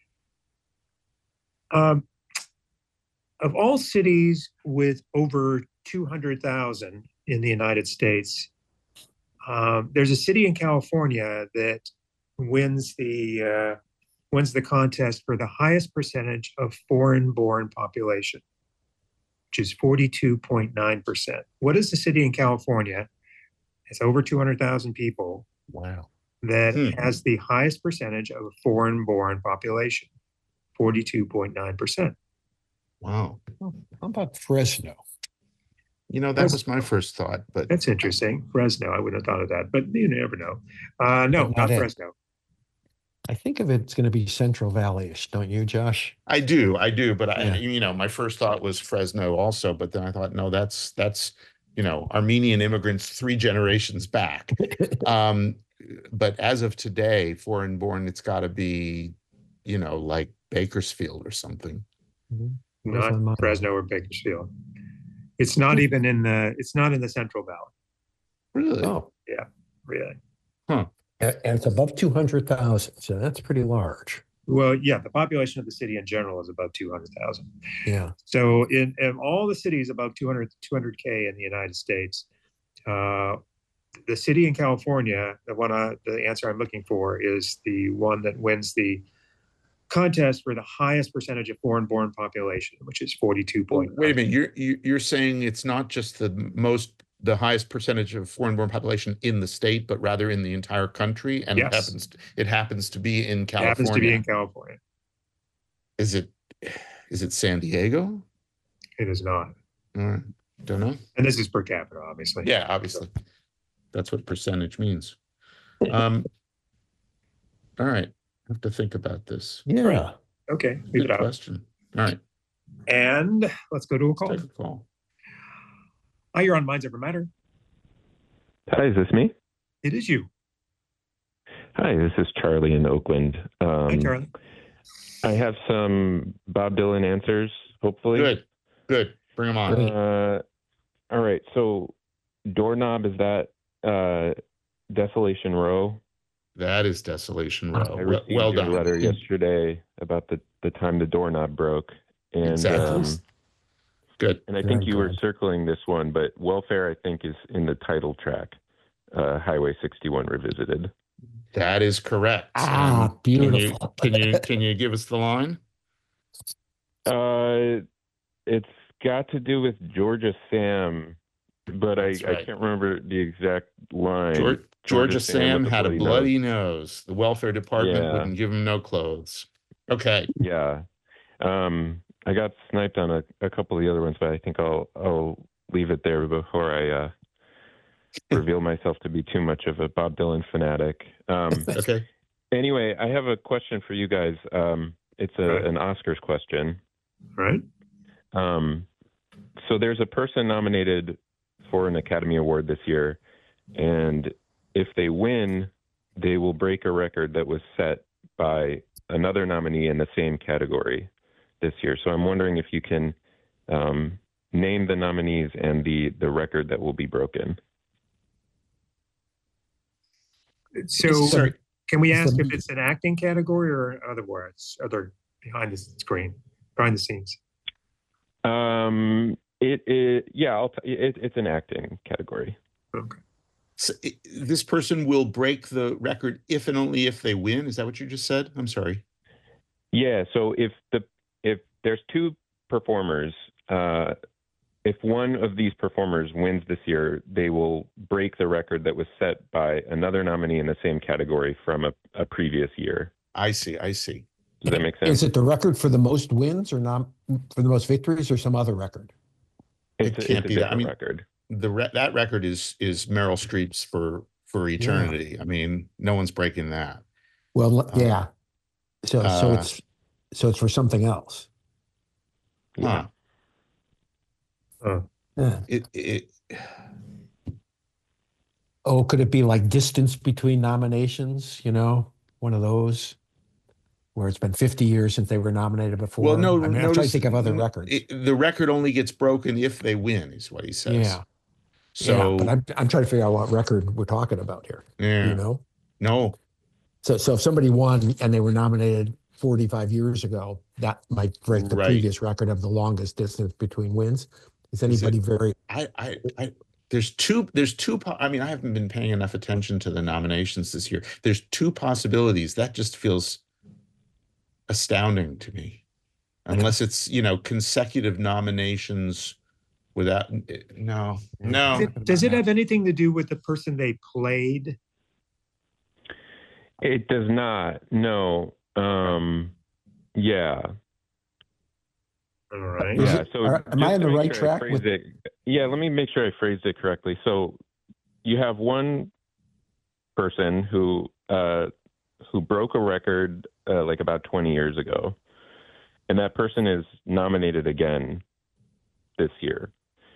Of all cities with over 200,000 in the United States, there's a city in California that wins the contest for the highest percentage of foreign-born population, which is 42.9%. What is the city in California? It's over 200,000 people. Wow. That has the highest percentage of a foreign-born population, 42.9%. Wow. How about Fresno? That was my first thought, but that's interesting. Fresno, I wouldn't have thought of that, but you never know. No, not Fresno. I think of it's going to be Central Valley-ish, don't you, Josh? I do, but my first thought was Fresno also, but then I thought, no, that's Armenian immigrants 3 generations back. But as of today, foreign born, it's got to be, like Bakersfield or something. Not Fresno or Bakersfield. It's not even in the Central Valley. Really? Oh, yeah, really. Huh. And it's above 200,000, so that's pretty large. Well, yeah, the population of the city in general is about 200,000. Yeah. So in all the cities above 200K in the United States, the city in California, the answer I'm looking for is the one that wins the contest for the highest percentage of foreign-born population, which is 42.9. Wait a minute, you're saying it's not just the highest percentage of foreign-born population in the state, but rather in the entire country, and yes. it happens to be in California. It happens to be in California. Is it San Diego? It is not. All right. Don't know. And this is per capita, obviously. Yeah, obviously. That's what percentage means. All right. I have to think about this. Yeah. Right. Okay. Leave Good it out. question. All right. And let's go to a call. Let's take a call. Hi, you're on Minds Over Matter. Hi, is this me? It is you. Hi, this is Charlie in Oakland. Hi, Charlie. I have some Bob Dylan answers, hopefully. Good. Bring them on. All right. So, Doorknob, is that Desolation Row? That is Desolation Row. I received well your done. letter yesterday about the time the doorknob broke. And, exactly. Good. And I think you were circling this one, but Welfare, I think, is in the title track, Highway 61 Revisited. That is correct. Beautiful. Can you give us the line? It's got to do with Georgia Sam, but I can't remember the exact line. Georgia Sam had a bloody nose. The welfare department wouldn't give him no clothes. Okay. Yeah. I got sniped on a couple of the other ones, but I think I'll leave it there before I reveal myself to be too much of a Bob Dylan fanatic. Okay. Anyway, I have a question for you guys. It's an Oscars question. Right. So there's a person nominated for an Academy Award this year, and if they win, they will break a record that was set by another nominee in the same category this year. So I'm wondering if you can name the nominees and the record that will be broken. So Sorry. can we Is ask the- if it's an acting category or other behind the scenes? It's an acting category. Okay. So this person will break the record if and only if they win. Is that what you just said? I'm sorry. Yeah. So if there's two performers, if one of these performers wins this year, they will break the record that was set by another nominee in the same category from a previous year. I see. Does that make sense? Is it the record for the most wins or not for the most victories or some other record? It can't be that. I mean, record. That record is Meryl Streep's for eternity. Yeah. I mean, no one's breaking that. Well, yeah. So it's for something else. Yeah. Yeah. Could it be like distance between nominations? One of those where it's been 50 years since they were nominated before. Well, no, I'm trying to think of other records. The record only gets broken if they win, is what he says. Yeah. So, yeah, but I'm trying to figure out what record we're talking about here. Yeah. No. So if somebody won and they were nominated 45 years ago, that might break the previous record of the longest distance between wins. Is anybody there's two, I mean, I haven't been paying enough attention to the nominations this year. There's two possibilities. That just feels astounding to me. Unless it's, consecutive nominations without, no. Does it have anything to do with the person they played? It does not. No. Yeah. All right. Yeah. So am I on the right track? Yeah. Let me make sure I phrased it correctly. So you have one person who broke a record like about 20 years ago, and that person is nominated again this year.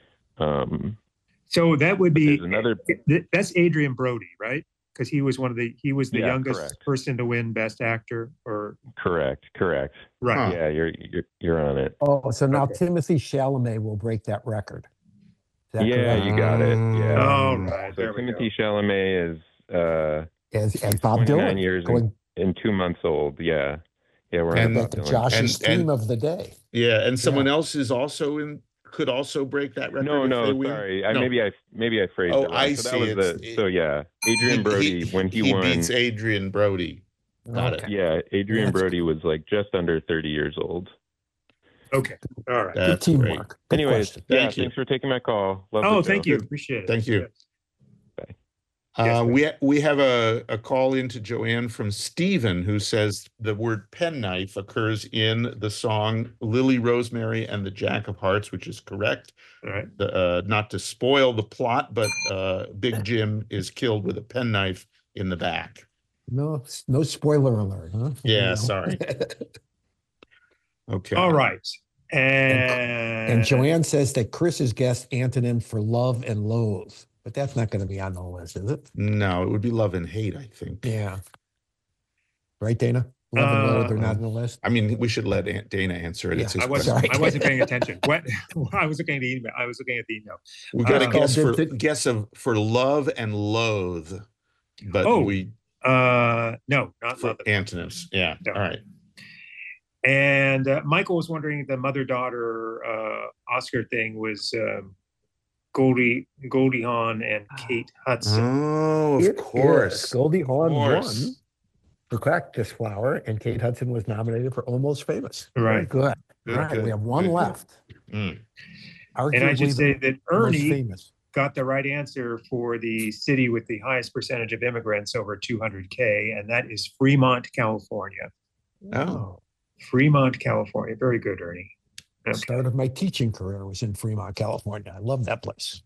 So that would be that's Adrian Brody, right? Because he was the youngest correct. person to win Best Actor, or correct. Right. Yeah, you're on it. Oh, so now Timothée Chalamet will break that record. Correct? You got it. Yeah. All right. So Timothée Chalamet is and Bob 29 Dylan years and 2 months old. Yeah. Yeah, we're on Bob Dylan. Josh's theme of the day. Yeah, and someone else is also could also break that record. No, sorry. Maybe I phrased it wrong. I so see. That was Adrian Brody when he won. He beats Adrian Brody. Got it. Yeah, Adrian Brody was like just under 30 years old. Okay. All right. That's good teamwork. Great. Anyways, thank you. Thanks for taking my call. Love thank you. Appreciate it. Thank you. Bye. We have a call into Joanne from Stephen, who says the word penknife occurs in the song Lily Rosemary and the Jack of Hearts, which is correct. All right. Not to spoil the plot, but Big Jim is killed with a penknife in the back. No spoiler alert, huh? Yeah, sorry. Okay. All right. And Joanne says that Chris has guessed antonym for love and loathe. But that's not going to be on the list, is it? No, it would be love and hate, I think. Yeah. Right, Dana? Love and loathe are not on the list. I mean, we should let Dana answer it. Yeah. It's his I wasn't paying attention. What? I was looking at the email. We got a guess for love and loathe, but no, not for love. Antonyms. Yeah. No. All right. And Michael was wondering, the mother-daughter Oscar thing was Goldie Hawn and Kate Hudson. Oh, of course. Goldie Hawn won for Cactus Flower, and Kate Hudson was nominated for Almost Famous. Right. Very good. All right, we have one left. And I should say that Ernie got the right answer for the city with the highest percentage of immigrants, over 200K, and that is Fremont, California. Oh. Fremont, California. Very good, Ernie. The start of my teaching career was in Fremont, California. I love that place.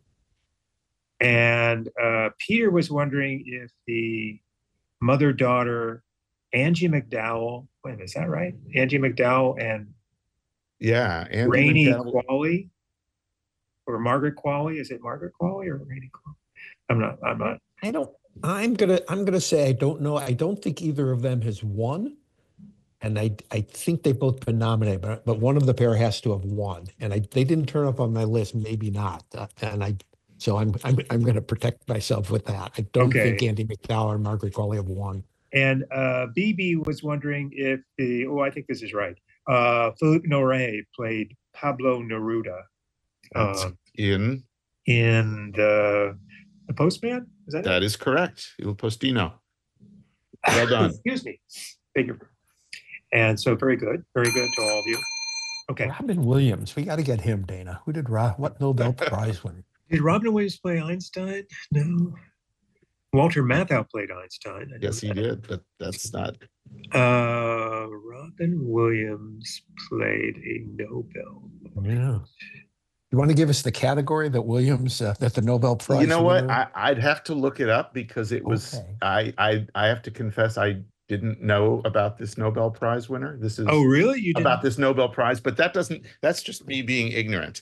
And Peter was wondering if the mother-daughter Angie McDowell, wait, is that right? Angie McDowell and Rainey Qualley, or Margaret Qualley. Is it Margaret Qualley or Rainey Qualley? I'm not. I'm gonna say I don't know. I don't think either of them has won. And I think they've both been nominated, but one of the pair has to have won. And they didn't turn up on my list, maybe not. So I'm going to protect myself with that. I don't Okay. think Andy McDowell or Margaret Qualley have won. And BB was wondering if I think this is right. Philippe Noiret played Pablo Neruda in the Postman. Is that That is correct. Il Postino. Well done. Excuse me. Thank you. And so very good to all of you. Okay. Robin Williams, we got to get him, Dana. Who did what Nobel Prize winner? Did Robin Williams play Einstein? No. Walter Matthau played Einstein. Yes, he did, but that's not. Robin Williams played a Nobel. Yeah. You want to give us the category that Williams, that the Nobel Prize? You know winner? what? I'd have to look it up because it was. Okay. I have to confess I didn't know about this Nobel Prize winner. This is. Oh, really? You didn't? About this Nobel Prize, but that's just me being ignorant.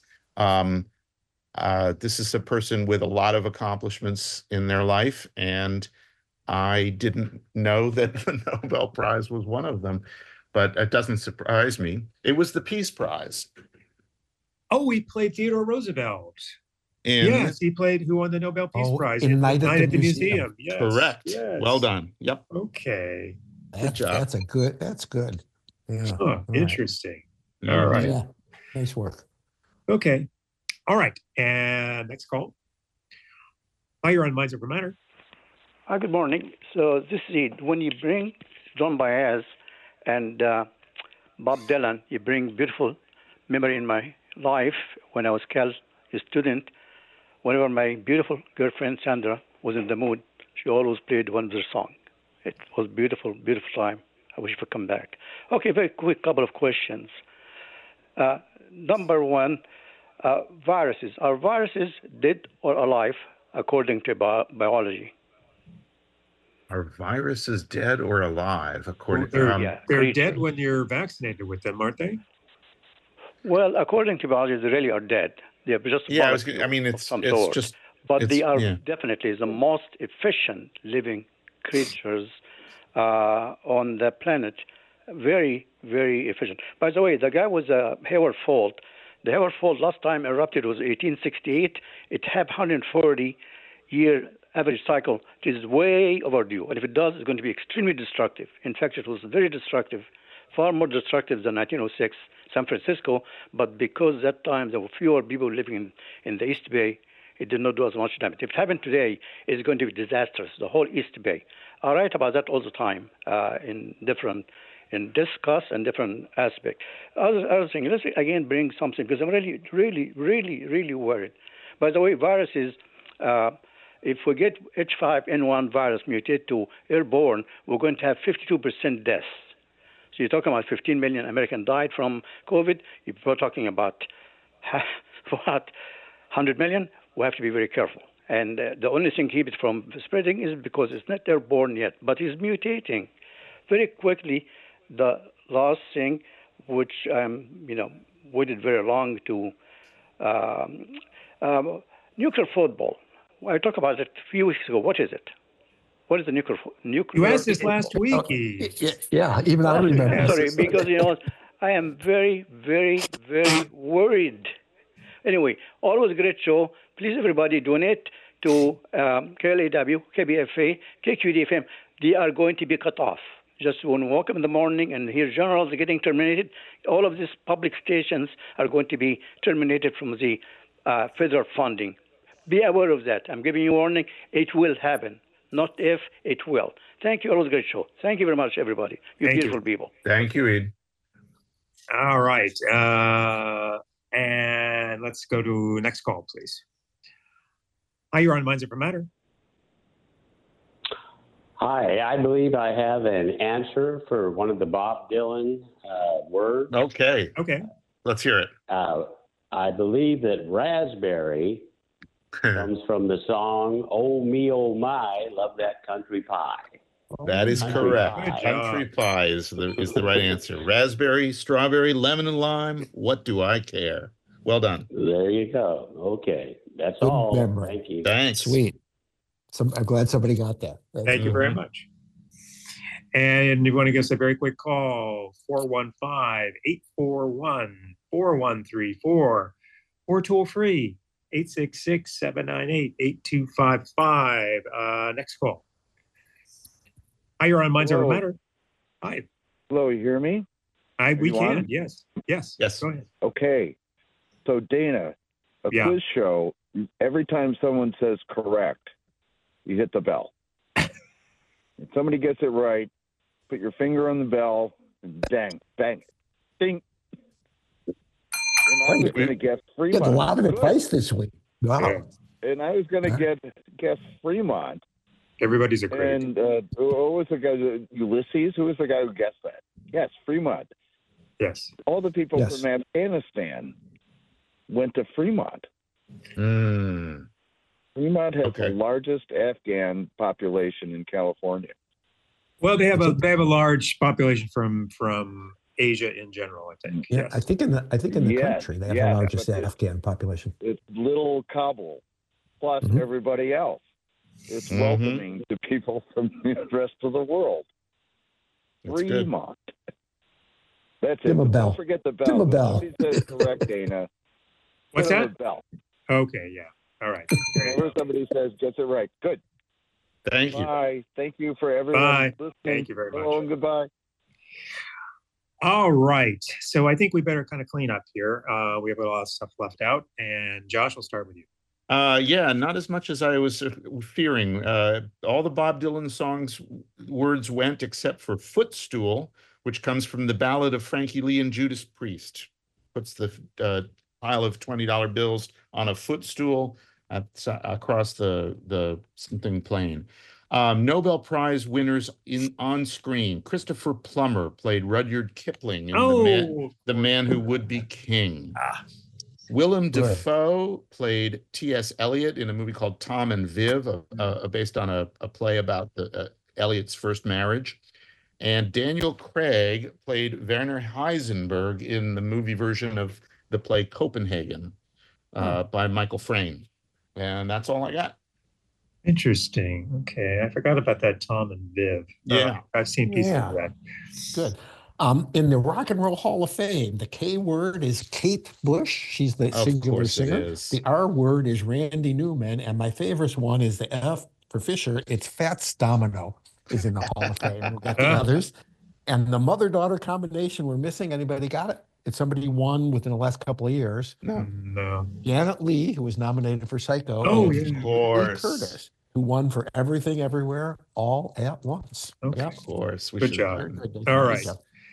This is a person with a lot of accomplishments in their life, and I didn't know that the Nobel Prize was one of them, but it doesn't surprise me. It was the Peace Prize. Oh, he played Theodore Roosevelt. In, yes, he played who won the Nobel Peace Prize in Night at the Museum. Yes, correct. Yes. Well done. Yep. Okay. Good job. That's good. Yeah. Oh, interesting. All right. Yeah. Nice work. Okay. All right. And next call. Hi, you're on Minds Over Matter. Hi, good morning. So this is when you bring John Baez and Bob Dylan, you bring beautiful memory in my life when I was a student. Whenever my beautiful girlfriend Sandra was in the mood, she always played one of their songs. It was beautiful, beautiful time. I wish we could come back. Okay, very quick couple of questions. Number one, viruses. Are viruses dead or alive according to biology? Are viruses dead or alive according to they're dead when you're vaccinated with them, aren't they? Well, according to biology, they really are dead. They're just but they are definitely the most efficient living creatures on the planet. Very, very efficient. By the way, the guy was Hayward Fault. The Hayward Fault last time erupted was 1868. It had 140-year average cycle. It is way overdue. And if it does, it's going to be extremely destructive. In fact, it was very destructive, far more destructive than 1906 San Francisco. But because that time there were fewer people living in the East Bay, it did not do as much damage. If it happened today, it's going to be disastrous, the whole East Bay. I write about that all the time in discuss and different aspects. Other thing, let's again bring something, because I'm really, really, really, really worried. By the way, viruses, if we get H5N1 virus mutated to airborne, we're going to have 52% deaths. So you're talking about 15 million Americans died from COVID. You're talking about what, 100 million? We have to be very careful. And the only thing keep it from spreading is because it's not airborne yet, but it's mutating very quickly. The last thing, which waited very long to nuclear football. I talked about it a few weeks ago. What is it? What is the nuclear? You asked this last week. Yeah, even I remember. Sorry, because I am very, very, very worried. Anyway, always a great show. Please, everybody, donate to KLAW, KBFA, KQDFM. They are going to be cut off. Just when we wake up in the morning and hear generals are getting terminated, all of these public stations are going to be terminated from the federal funding. Be aware of that. I'm giving you a warning. It will happen. Not if, it will. Thank you. Always a great show. Thank you very much, everybody. You beautiful people. Thank you, Ed. All right. And let's go to next call, please. Hi, you're on Minds Over Matter. Hi, I believe I have an answer for one of the Bob Dylan words. Okay. Let's hear it. I believe that raspberry comes from the song "Oh Me, Oh My, Love That Country Pie." That is correct. Country pie is the right answer. Raspberry, strawberry, lemon, and lime. What do I care? Well done. There you go. Okay. That's Good all. memory. Thank you. Thanks. Sweet. I'm glad somebody got that. Thank you very much. And you want to give us a very quick call, 415-841-4134, or toll free, 866-798-8255. Next call. Hi, you're on Minds Over Matter. Hi. Hello, you hear me? We can, on? Yes. Yes. Go ahead. Okay. So, Dana, a quiz show, every time someone says correct, you hit the bell. If somebody gets it right, put your finger on the bell, and bang, ding. And I was going to guess Fremont. Get a lot of advice this week. Wow. Yeah. And I was going to guess Fremont. Everybody's a great. And what was the guy? Ulysses? Who was the guy who guessed that? Yes, Fremont. Yes. All the people from Afghanistan went to Fremont. Fremont has the largest Afghan population in California. Well, they have a large population from Asia in general, I think. Yeah, yes. I think in the country they have the largest Afghan population. It's little Kabul plus everybody else. It's welcoming to people from the rest of the world. That's Fremont. That's Give it. him a bell. Don't forget the bell. Give him a bell. Somebody says correct, Dana. What's Give him that? a bell. Okay, yeah. All right. Whenever somebody says gets it right. Good. Thank you. Bye. Thank you for everyone Bye. listening. Thank you very much. Hello and goodbye. All right. So I think we better kind of clean up here. We have a lot of stuff left out. And Josh, we'll start with you. Yeah, not as much as I was fearing. All the Bob Dylan songs words went except for footstool, which comes from the Ballad of Frankie Lee and Judas Priest. Puts the pile of $20 bills on a footstool across the something plane. Nobel Prize winners on screen. Christopher Plummer played Rudyard Kipling in The Man Who Would Be King. Willem Dafoe played T.S. Eliot in a movie called Tom and Viv, based on a play about Eliot's first marriage. And Daniel Craig played Werner Heisenberg in the movie version of the play Copenhagen by Michael Frayn. And that's all I got. Interesting. Okay. I forgot about that Tom and Viv. Yeah. I've seen pieces of that. Good. In the Rock and Roll Hall of Fame, the K word is Kate Bush. She's the singular singer. The R word is Randy Newman. And my favorite one is the F for Fisher. It's Fats Domino is in the Hall of Fame. We've got the others. And the mother-daughter combination we're missing. Anybody got it? It's somebody won within the last couple of years. No. Janet Leigh, who was nominated for Psycho. Oh, and of course. Lee Curtis, who won for Everything Everywhere All at Once. Okay. Of course. Good job. All right.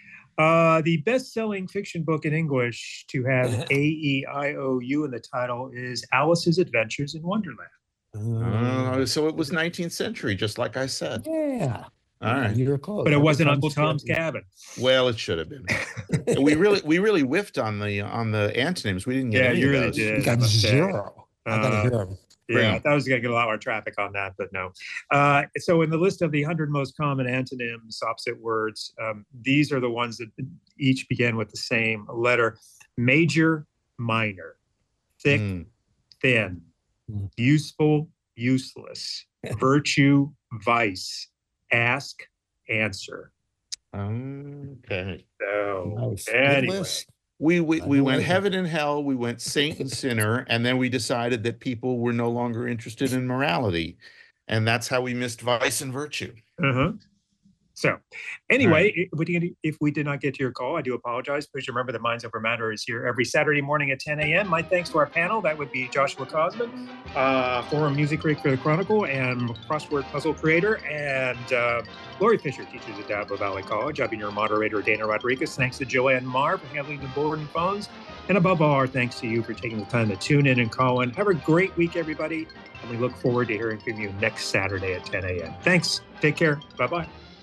The best-selling fiction book in English to have A-E-I-O-U in the title is Alice's Adventures in Wonderland. So it was 19th century, just like I said. Yeah. All right. You're close. But it wasn't Uncle Tom's Cabin. Well, it should have been. we really whiffed on the antonyms. We didn't get any you of really those. did. You got 0. I got to hear them. Yeah, I thought I was going to get a lot more traffic on that, but no. So in the list of the 100 most common antonyms, opposite words, these are the ones that each begin with the same letter. Major, minor, thick, thin, useful, useless, virtue, vice, ask, answer. Okay. So Nice. anyway. We went heaven and hell, we went saint and sinner, and then we decided that people were no longer interested in morality. And that's how we missed vice and virtue. So anyway, if we did not get to your call, I do apologize. Please remember that Minds Over Matter is here every Saturday morning at 10 a.m. My thanks to our panel. That would be Joshua Cosman, former music critic for The Chronicle and crossword puzzle creator, and Lori Fisher, teacher at Diablo Valley College. I've been your moderator, Dana Rodriguez. Thanks to Joanne Marr for handling the board and phones. And above all, our thanks to you for taking the time to tune in and call in. Have a great week, everybody. And we look forward to hearing from you next Saturday at 10 a.m. Thanks. Take care. Bye-bye.